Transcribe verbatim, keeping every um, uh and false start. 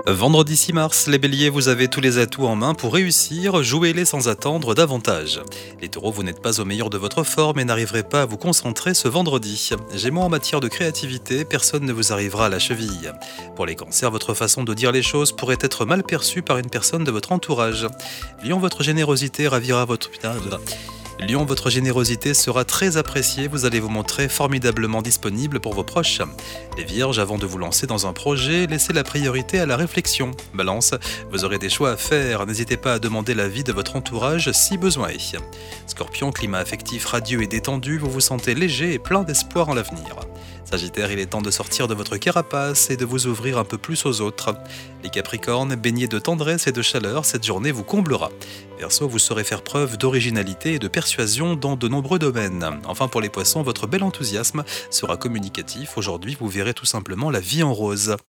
Vendredi six mars, les béliers, vous avez tous les atouts en main pour réussir, jouez-les sans attendre davantage. Les taureaux, vous n'êtes pas au meilleur de votre forme et n'arriverez pas à vous concentrer ce vendredi. Gémeaux, en matière de créativité, personne ne vous arrivera à la cheville. Pour les cancers, votre façon de dire les choses pourrait être mal perçue par une personne de votre entourage. Lion, votre générosité ravira votre... Lion, votre générosité sera très appréciée, vous allez vous montrer formidablement disponible pour vos proches. Les vierges, avant de vous lancer dans un projet, laissez la priorité à la réflexion. Balance, vous aurez des choix à faire, n'hésitez pas à demander l'avis de votre entourage si besoin est. Scorpion, climat affectif radieux et détendu, vous vous sentez léger et plein d'espoir en l'avenir. Sagittaire, il est temps de sortir de votre carapace et de vous ouvrir un peu plus aux autres. Les Capricornes, baignés de tendresse et de chaleur, cette journée vous comblera. Verseau, vous saurez faire preuve d'originalité et de persuasion dans de nombreux domaines. Enfin, pour les Poissons, votre bel enthousiasme sera communicatif. Aujourd'hui, vous verrez tout simplement la vie en rose.